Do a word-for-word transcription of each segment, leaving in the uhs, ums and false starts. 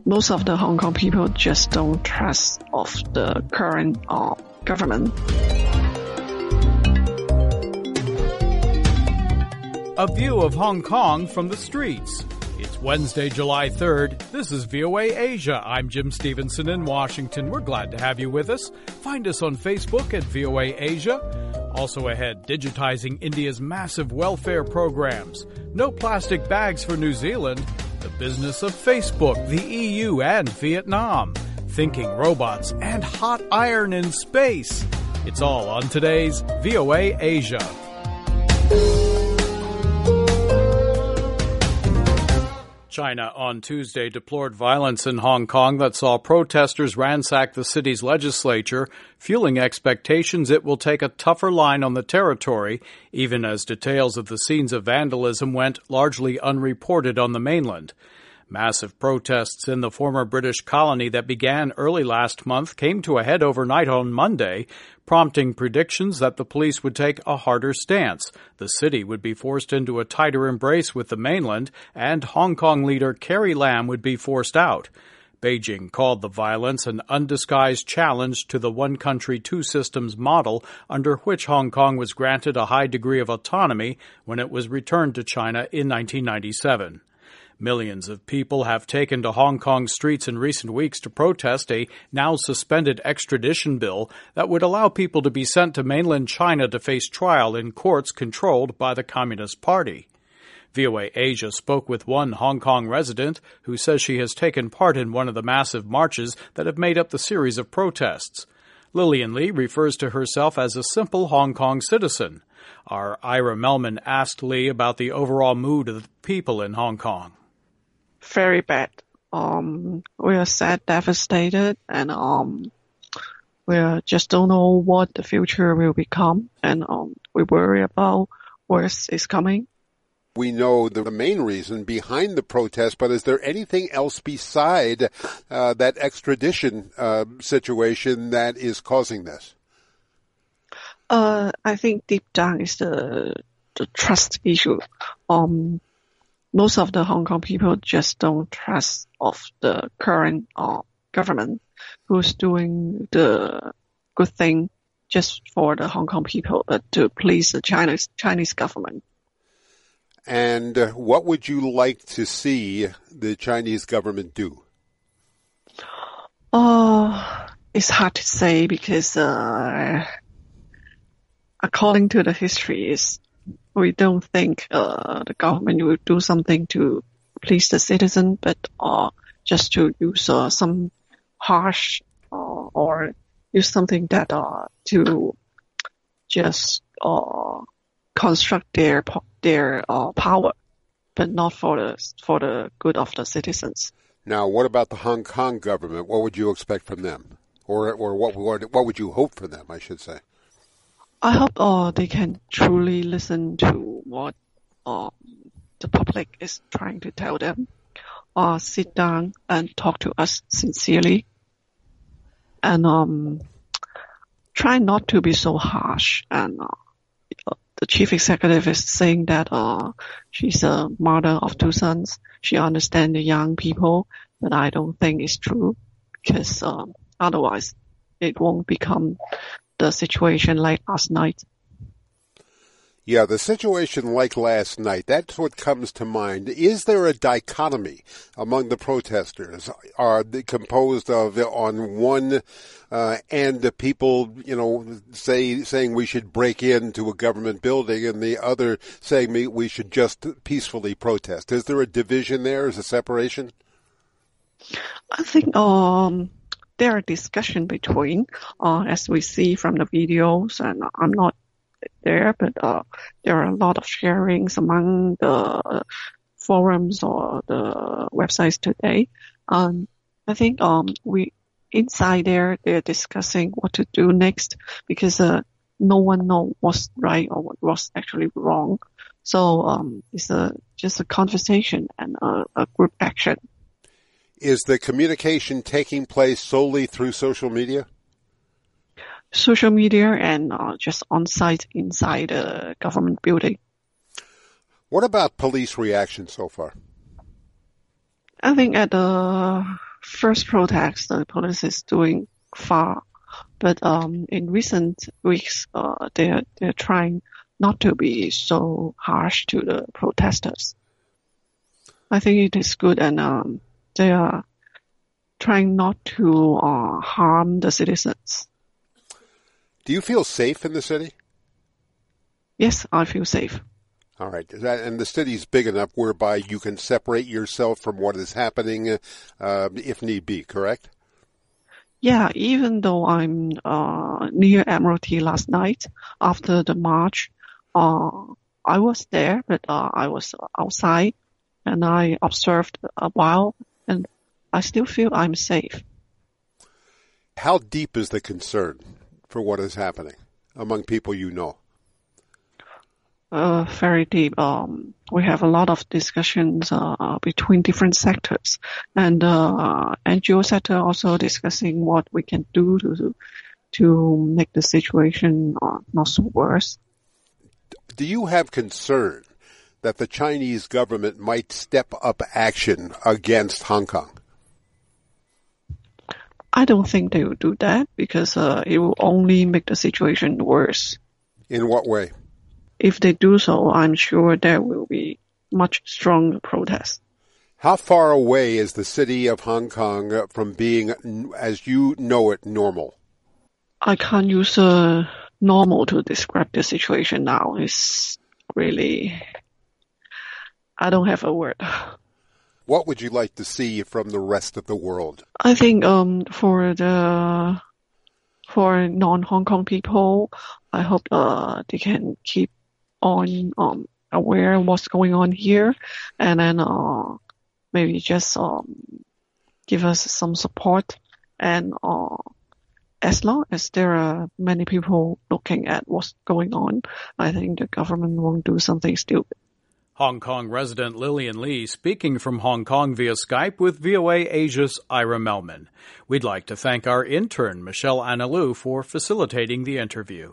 most of the Hong Kong people just don't trust of the current uh, government. A view of Hong Kong from the streets. It's Wednesday, July third. This is V O A Asia. I'm Jim Stevenson in Washington. We're glad to have you with us. Find us on Facebook at V O A Asia. Also ahead, digitizing India's massive welfare programs. No plastic bags for New Zealand. The business of Facebook, the E U, and Vietnam. Thinking robots and hot iron in space. It's all on today's V O A Asia. China on Tuesday deplored violence in Hong Kong that saw protesters ransack the city's legislature, fueling expectations it will take a tougher line on the territory, even as details of the scenes of vandalism went largely unreported on the mainland. Massive protests in the former British colony that began early last month came to a head overnight on Monday, prompting predictions that the police would take a harder stance. The city would be forced into a tighter embrace with the mainland, and Hong Kong leader Carrie Lam would be forced out. Beijing called the violence an undisguised challenge to the one country, two systems model under which Hong Kong was granted a high degree of autonomy when it was returned to China in nineteen ninety-seven. Millions of people have taken to Hong Kong streets in recent weeks to protest a now-suspended extradition bill that would allow people to be sent to mainland China to face trial in courts controlled by the Communist Party. V O A Asia spoke with one Hong Kong resident who says she has taken part in one of the massive marches that have made up the series of protests. Lillian Lee refers to herself as a simple Hong Kong citizen. Our Ira Melman asked Lee about the overall mood of the people in Hong Kong. Very bad. Um, we are sad, devastated, and um, we are just don't know what the future will become, and um, we worry about worse is coming. We know the main reason behind the protest, but is there anything else beside uh, that extradition uh, situation that is causing this? Uh, I think deep down is the the trust issue. Um. Most of the Hong Kong people just don't trust of the current uh, government who's doing the good thing just for the Hong Kong people, but to please the Chinese Chinese government. And uh, what would you like to see the Chinese government do? Oh, it's hard to say because uh, according to the history, is we don't think uh, the government will do something to please the citizen, but uh, just to use uh, some harsh uh, or use something that uh, to just uh, construct their their uh, power, but not for the for the good of the citizens. Now, what about the Hong Kong government? What would you expect from them, or or what what would you hope for them? I should say. I hope uh, they can truly listen to what uh, the public is trying to tell them, uh, sit down and talk to us sincerely, and um, try not to be so harsh. And uh, the chief executive is saying that uh, she's a mother of two sons. She understands the young people, but I don't think it's true because um, otherwise it won't become the situation like last night. Yeah, the situation like last night, that's what comes to mind. Is there a dichotomy among the protesters? Are they composed of, on one uh, end, the people, you know, say saying we should break into a government building, and the other saying we should just peacefully protest? Is there a division there? Is a separation? I think um there are discussion between, uh, as we see from the videos, and I'm not there, but uh, there are a lot of sharings among the forums or the websites today. Um, I think um, we inside there they're discussing what to do next because uh, no one knows what's right or what was actually wrong. So um, it's a just a conversation and a, a group action. Is the communication taking place solely through social media? Social media and uh, just on site inside the government building. What about police reaction so far? I think at the first protest, the police is doing far. But um, in recent weeks, uh, they're, they're trying not to be so harsh to the protesters. I think it is good, and um, they are trying not to uh, harm the citizens. Do you feel safe in the city? Yes, I feel safe. All right. That, and the city's big enough whereby you can separate yourself from what is happening uh, if need be, correct? Yeah, even though I'm uh, near Admiralty last night after the march, uh, I was there, but uh, I was outside and I observed a while, and I still feel I'm safe. How deep is the concern for what is happening among people you know? Uh, very deep. Um, we have a lot of discussions uh, between different sectors, and uh, N G O sector also discussing what we can do to to make the situation uh, not so worse. Do you have concern that the Chinese government might step up action against Hong Kong? I don't think they will do that because uh, it will only make the situation worse. In what way? If they do so, I'm sure there will be much stronger protests. How far away is the city of Hong Kong from being, as you know it, normal? I can't use uh, normal to describe the situation now. It's really, I don't have a word. What would you like to see from the rest of the world? I think um, for the for non-Hong Kong people, I hope uh, they can keep on um, aware of what's going on here, and then uh, maybe just um, give us some support. And uh, as long as there are many people looking at what's going on, I think the government won't do something stupid. Hong Kong resident Lillian Lee speaking from Hong Kong via Skype with V O A Asia's Ira Melman. We'd like to thank our intern, Michelle Analu, for facilitating the interview.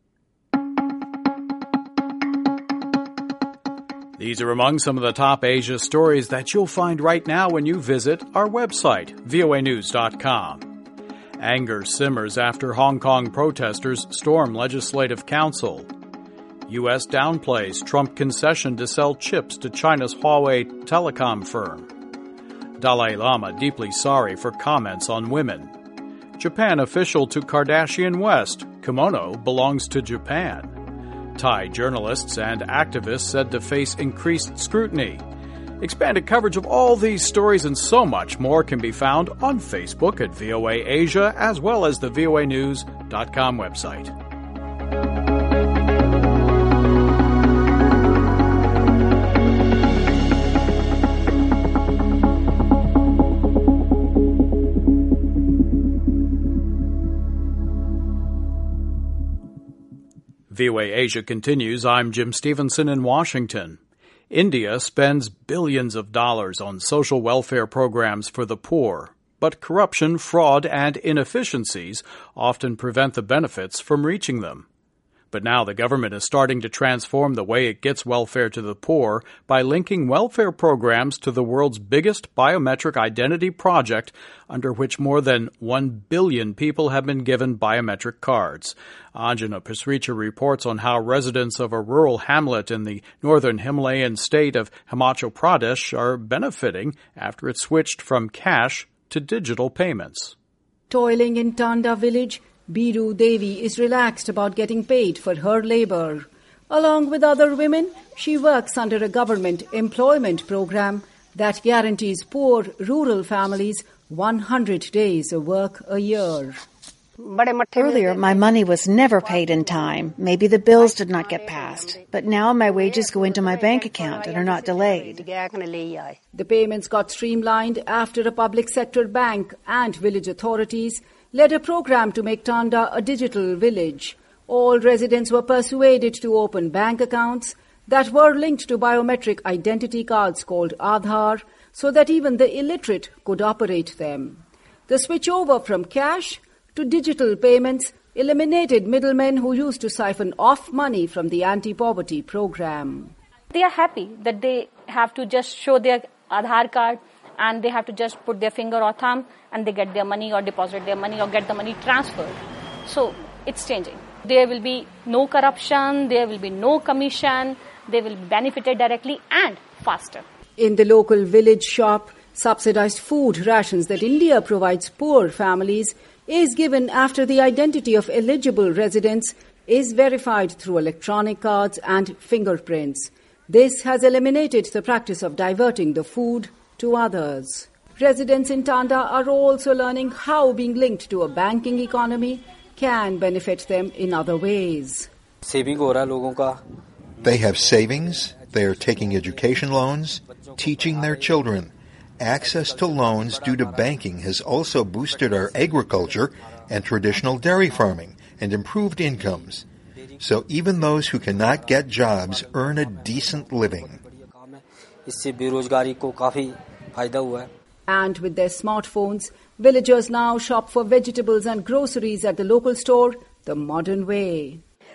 These are among some of the top Asia stories that you'll find right now when you visit our website, V O A news dot com. Anger simmers after Hong Kong protesters storm Legislative Council. U S downplays Trump concession to sell chips to China's Huawei telecom firm. Dalai Lama deeply sorry for comments on women. Japan official to Kardashian West. Kimono belongs to Japan. Thai journalists and activists said to face increased scrutiny. Expanded coverage of all these stories and so much more can be found on Facebook at V O A Asia as well as the V O A news dot com website. V O A Asia continues. I'm Jim Stevenson in Washington. India spends billions of dollars on social welfare programs for the poor, but corruption, fraud, and inefficiencies often prevent the benefits from reaching them. But now the government is starting to transform the way it gets welfare to the poor by linking welfare programs to the world's biggest biometric identity project, under which more than one billion people have been given biometric cards. Anjana Pasricha reports on how residents of a rural hamlet in the northern Himalayan state of Himachal Pradesh are benefiting after it switched from cash to digital payments. Toiling in Tanda village, Biru Devi is relaxed about getting paid for her labor. Along with other women, she works under a government employment program that guarantees poor rural families one hundred days of work a year. Earlier, my money was never paid in time. Maybe the bills did not get passed. But now my wages go into my bank account and are not delayed. The payments got streamlined after a public sector bank and village authorities led a program to make Tanda a digital village. All residents were persuaded to open bank accounts that were linked to biometric identity cards called Aadhaar, so that even the illiterate could operate them. The switch over from cash to digital payments eliminated middlemen who used to siphon off money from the anti-poverty program. They are happy that they have to just show their Aadhaar card and they have to just put their finger or thumb and they get their money or deposit their money or get the money transferred. So it's changing. There will be no corruption, there will be no commission, they will be benefited directly and faster. In the local village shop, subsidized food rations that India provides poor families is given after the identity of eligible residents is verified through electronic cards and fingerprints. This has eliminated the practice of diverting the food to others. Residents in Tanda are also learning how being linked to a banking economy can benefit them in other ways. They have savings, they are taking education loans, teaching their children. Access to loans due to banking has also boosted our agriculture and traditional dairy farming and improved incomes. So even those who cannot get jobs earn a decent living. And with their smartphones, villagers now shop for vegetables and groceries at the local store the modern way.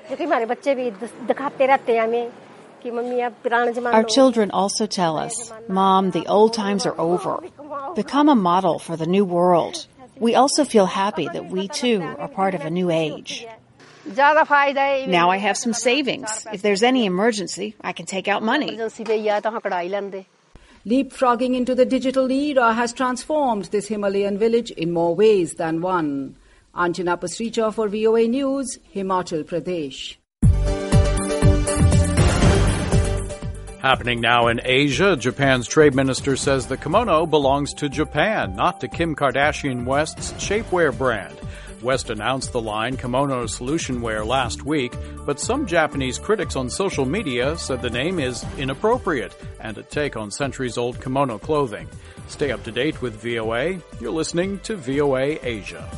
Our children also tell us, Mom, the old times are over. Become a model for the new world. We also feel happy that we too are part of a new age. Now I have some savings. If there's any emergency, I can take out money. Leapfrogging into the digital era has transformed this Himalayan village in more ways than one. Anjana Pasricha for V O A News, Himachal Pradesh. Happening now in Asia, Japan's trade minister says the kimono belongs to Japan, not to Kim Kardashian West's shapewear brand. West announced the line Kimono Solution Wear last week, but some Japanese critics on social media said the name is inappropriate and a take on centuries-old kimono clothing. Stay up to date with V O A. You're listening to V O A Asia.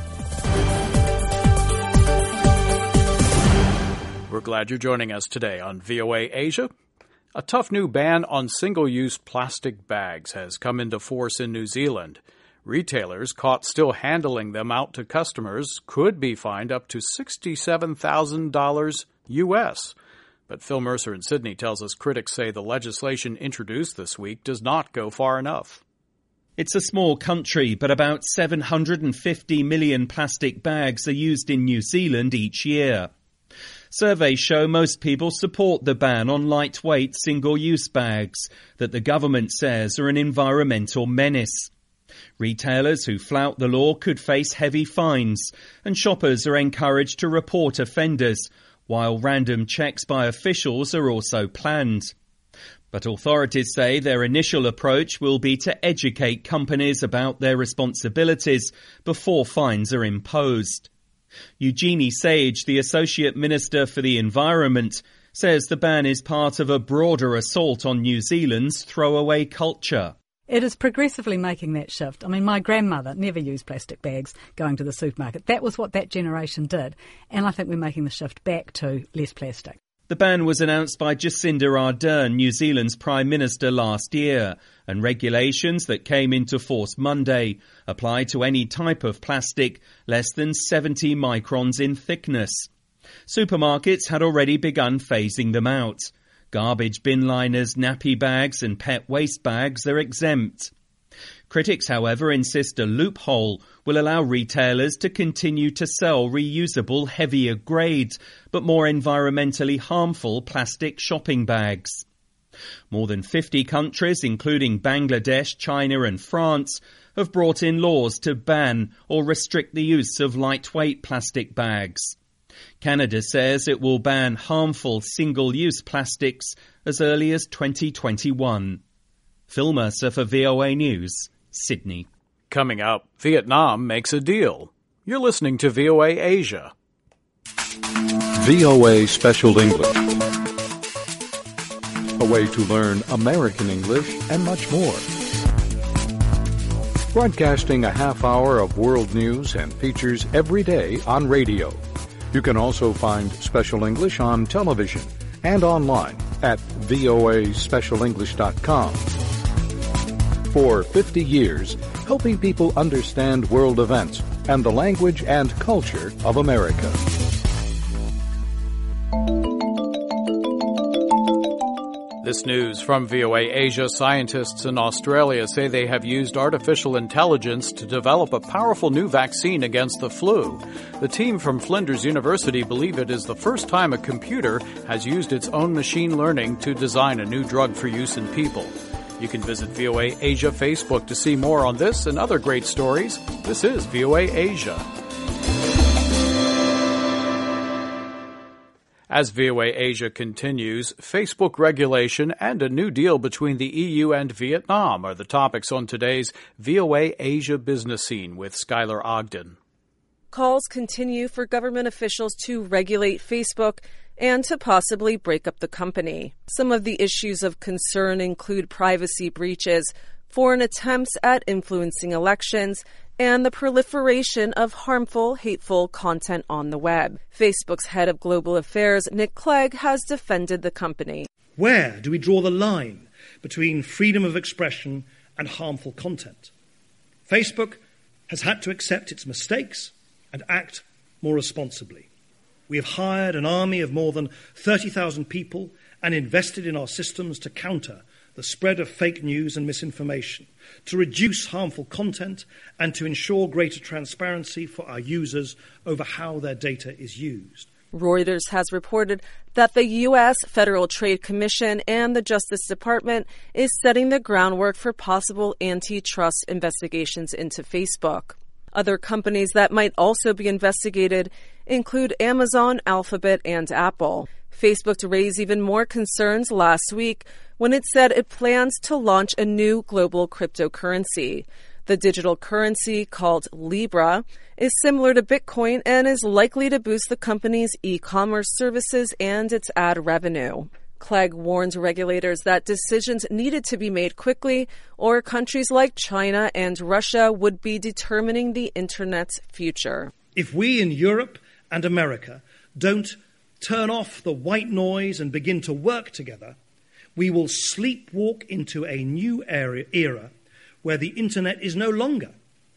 We're glad you're joining us today on V O A Asia. A tough new ban on single-use plastic bags has come into force in New Zealand. Retailers caught still handling them out to customers could be fined up to sixty-seven thousand dollars U S. But Phil Mercer in Sydney tells us critics say the legislation introduced this week does not go far enough. It's a small country, but about seven hundred fifty million plastic bags are used in New Zealand each year. Surveys show most people support the ban on lightweight single-use bags that the government says are an environmental menace. Retailers who flout the law could face heavy fines, and shoppers are encouraged to report offenders, while random checks by officials are also planned. But authorities say their initial approach will be to educate companies about their responsibilities before fines are imposed. Eugenie Sage, the Associate Minister for the Environment, says the ban is part of a broader assault on New Zealand's throwaway culture. It is progressively making that shift. I mean, my grandmother never used plastic bags going to the supermarket. That was what that generation did. And I think we're making the shift back to less plastic. The ban was announced by Jacinda Ardern, New Zealand's Prime Minister, last year, and regulations that came into force Monday apply to any type of plastic less than seventy microns in thickness. Supermarkets had already begun phasing them out. Garbage bin liners, nappy bags and pet waste bags are exempt. Critics, however, insist a loophole will allow retailers to continue to sell reusable, heavier grades, but more environmentally harmful plastic shopping bags. More than fifty countries, including Bangladesh, China and France, have brought in laws to ban or restrict the use of lightweight plastic bags. Canada says it will ban harmful single-use plastics as early as twenty twenty-one. Phil Mercer for V O A News, Sydney. Coming up, Vietnam makes a deal. You're listening to V O A Asia. V O A Special English. A way to learn American English and much more. Broadcasting a half hour of world news and features every day on radio. You can also find Special English on television and online at V O A special english dot com. For fifty years, helping people understand world events and the language and culture of America. This news from V O A Asia. Scientists in Australia say they have used artificial intelligence to develop a powerful new vaccine against the flu. The team from Flinders University believe it is the first time a computer has used its own machine learning to design a new drug for use in people. You can visit V O A Asia Facebook to see more on this and other great stories. This is V O A Asia. As V O A Asia continues, Facebook regulation and a new deal between the E U and Vietnam are the topics on today's V O A Asia Business Scene with Skylar Ogden. Calls continue for government officials to regulate Facebook and to possibly break up the company. Some of the issues of concern include privacy breaches, foreign attempts at influencing elections, and the proliferation of harmful, hateful content on the web. Facebook's head of global affairs, Nick Clegg, has defended the company. Where do we draw the line between freedom of expression and harmful content? Facebook has had to accept its mistakes and act more responsibly. We have hired an army of more than thirty thousand people and invested in our systems to counter the spread of fake news and misinformation, to reduce harmful content, and to ensure greater transparency for our users over how their data is used. Reuters has reported that the U S Federal Trade Commission and the Justice Department is setting the groundwork for possible antitrust investigations into Facebook. Other companies that might also be investigated include Amazon, Alphabet, and Apple. Facebook raised even more concerns last week when it said it plans to launch a new global cryptocurrency. The digital currency, called Libra, is similar to Bitcoin and is likely to boost the company's e-commerce services and its ad revenue. Clegg warns regulators that decisions needed to be made quickly, or countries like China and Russia would be determining the Internet's future. If we in Europe and America don't turn off the white noise and begin to work together, we will sleepwalk into a new era, era where the Internet is no longer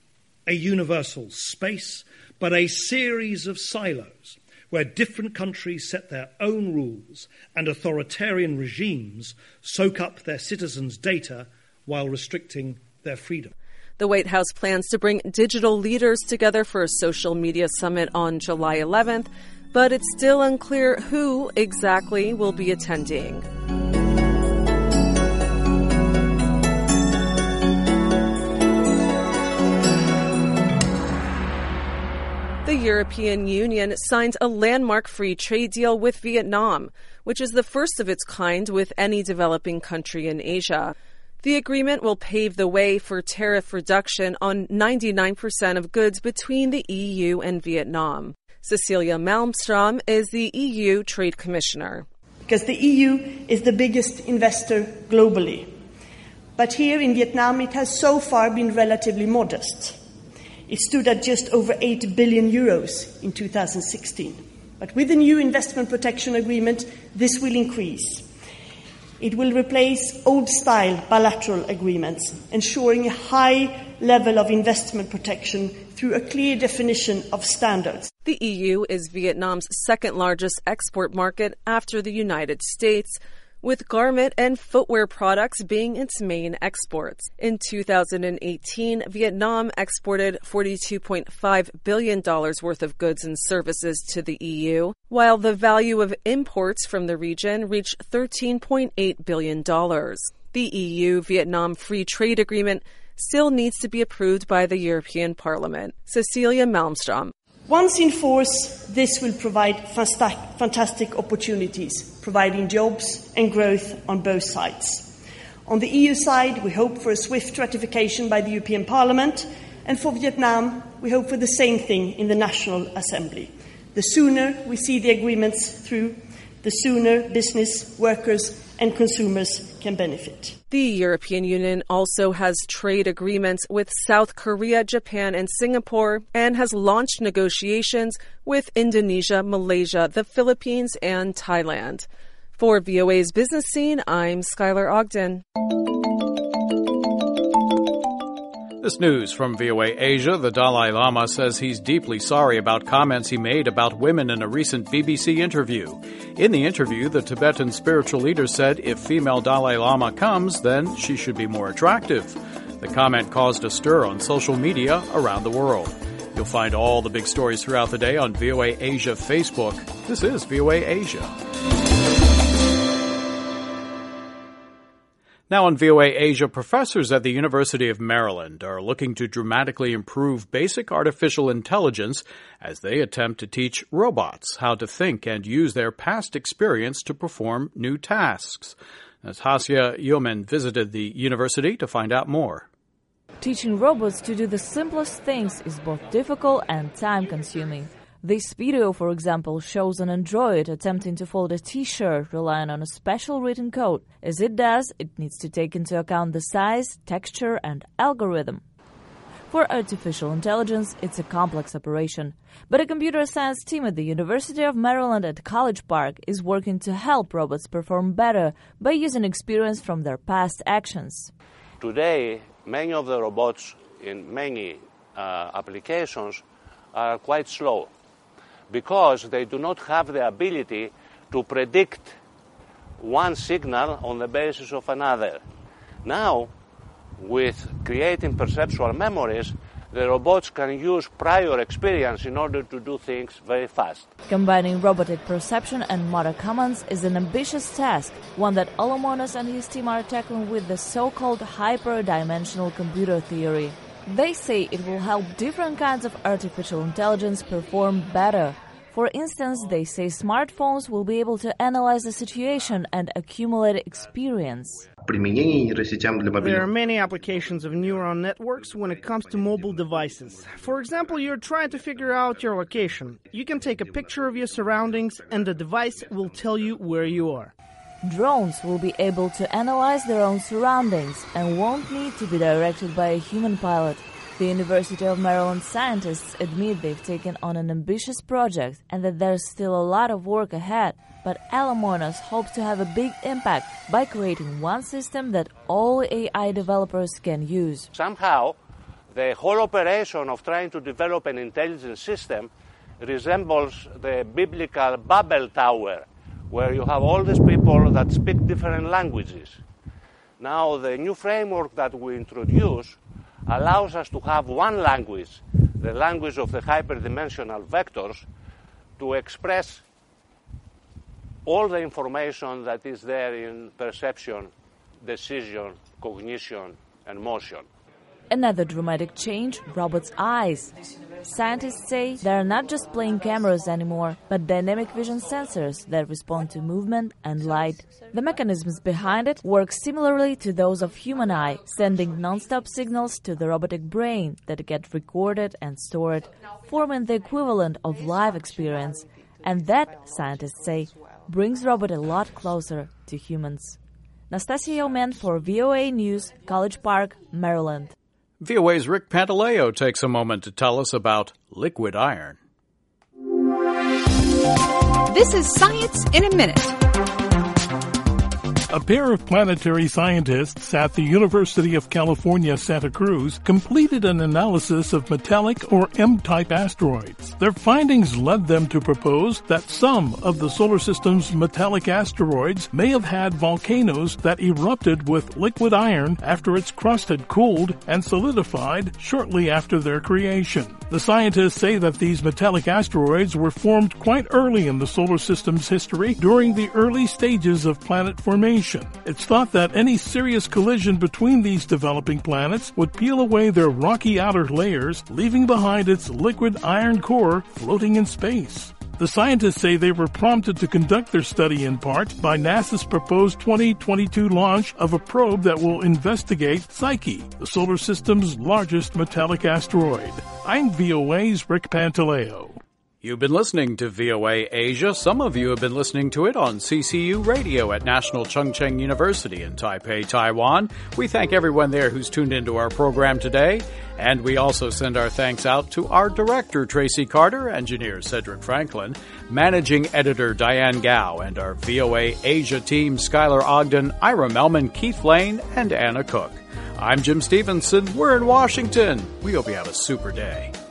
a universal space, but a series of silos where different countries set their own rules and authoritarian regimes soak up their citizens' data while restricting their freedom. The White House plans to bring digital leaders together for a social media summit on July eleventh, but it's still unclear who exactly will be attending. The European Union signed a landmark free trade deal with Vietnam, which is the first of its kind with any developing country in Asia. The agreement will pave the way for tariff reduction on ninety-nine percent of goods between the E U and Vietnam. Cecilia Malmström is the E U Trade Commissioner. Because the E U is the biggest investor globally. But here in Vietnam, it has so far been relatively modest. It stood at just over eight billion euros in two thousand sixteen. But with the new investment protection agreement, this will increase. It will replace old-style bilateral agreements, ensuring a high level of investment protection through a clear definition of standards. The E U is Vietnam's second-largest export market after the United States, with garment and footwear products being its main exports. In two thousand eighteen, Vietnam exported forty-two point five billion dollars worth of goods and services to the E U, while the value of imports from the region reached thirteen point eight billion dollars. The E U-Vietnam Free Trade Agreement still needs to be approved by the European Parliament. Cecilia Malmström. Once in force, this will provide fantastic opportunities, providing jobs and growth on both sides. On the E U side, we hope for a swift ratification by the European Parliament, and for Vietnam, we hope for the same thing in the National Assembly. The sooner we see the agreements through, the sooner business, workers, and consumers can benefit. The European Union also has trade agreements with South Korea, Japan, and Singapore, and has launched negotiations with Indonesia, Malaysia, the Philippines, and Thailand. For V O A's Business Scene, I'm Skylar Ogden. This news from V O A Asia. The Dalai Lama says he's deeply sorry about comments he made about women in a recent B B C interview. In the interview, the Tibetan spiritual leader said if female Dalai Lama comes, then she should be more attractive. The comment caused a stir on social media around the world. You'll find all the big stories throughout the day on V O A Asia Facebook. This is V O A Asia. Now on V O A Asia, professors at the University of Maryland are looking to dramatically improve basic artificial intelligence as they attempt to teach robots how to think and use their past experience to perform new tasks. Natasha Yeoman visited the university to find out more. Teaching robots to do the simplest things is both difficult and time-consuming. This video, for example, shows an android attempting to fold a t-shirt relying on a special written code. As it does, it needs to take into account the size, texture, and algorithm. For artificial intelligence, it's a complex operation. But a computer science team at the University of Maryland at College Park is working to help robots perform better by using experience from their past actions. Today, many of the robots in many uh, applications are quite slow, because they do not have the ability to predict one signal on the basis of another. Now, with creating perceptual memories, the robots can use prior experience in order to do things very fast. Combining robotic perception and motor commands is an ambitious task, one that Olomonos and his team are tackling with the so-called hyperdimensional computer theory. They say it will help different kinds of artificial intelligence perform better. For instance, they say smartphones will be able to analyze the situation and accumulate experience. There are many applications of neural networks when it comes to mobile devices. For example, you're trying to figure out your location. You can take a picture of your surroundings and the device will tell you where you are. Drones will be able to analyze their own surroundings and won't need to be directed by a human pilot. The University of Maryland scientists admit they've taken on an ambitious project and that there's still a lot of work ahead. But Alomonas hopes to have a big impact by creating one system that all A I developers can use. Somehow, the whole operation of trying to develop an intelligent system resembles the biblical Babel Tower, where you have all these people that speak different languages. Now, the new framework that we introduce allows us to have one language, the language of the hyperdimensional vectors, to express all the information that is there in perception, decision, cognition, and motion. Another dramatic change, robots' eyes. Scientists say they are not just plain cameras anymore, but dynamic vision sensors that respond to movement and light. The mechanisms behind it work similarly to those of human eye, sending non-stop signals to the robotic brain that get recorded and stored, forming the equivalent of live experience. And that, scientists say, brings robot a lot closer to humans. Nastasia Yeoman for V O A News, College Park, Maryland. V O A's Rick Pantaleo takes a moment to tell us about liquid iron. This is Science in a Minute. A pair of planetary scientists at the University of California, Santa Cruz completed an analysis of metallic or M-type asteroids. Their findings led them to propose that some of the solar system's metallic asteroids may have had volcanoes that erupted with liquid iron after its crust had cooled and solidified shortly after their creation. The scientists say that these metallic asteroids were formed quite early in the solar system's history during the early stages of planet formation. It's thought that any serious collision between these developing planets would peel away their rocky outer layers, leaving behind its liquid iron core floating in space. The scientists say they were prompted to conduct their study in part by NASA's proposed twenty twenty-two launch of a probe that will investigate Psyche, the solar system's largest metallic asteroid. I'm V O A's Rick Pantaleo. You've been listening to V O A Asia. Some of you have been listening to it on C C U Radio at National Chung Cheng University in Taipei, Taiwan. We thank everyone there who's tuned into our program today. And we also send our thanks out to our director, Tracy Carter, engineer Cedric Franklin, managing editor Diane Gao, and our V O A Asia team, Skylar Ogden, Ira Melman, Keith Lane, and Anna Cook. I'm Jim Stevenson. We're in Washington. We hope you have a super day.